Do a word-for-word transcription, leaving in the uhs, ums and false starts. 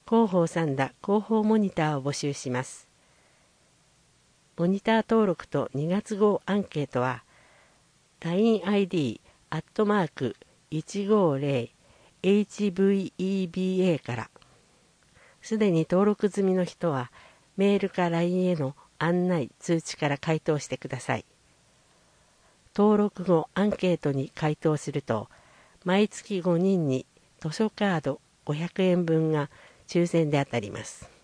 広報サンダ広報モニターを募集します。モニター登録とにがつ号アンケートは ラインアイディー アットマーク いちごゼロ エイチブイイービーエー から。すでに登録済みの人はメールか ライン への案内通知から回答してください。登録後アンケートに回答すると毎月ごにんに図書カードごひゃくえんぶんが抽選で当たります。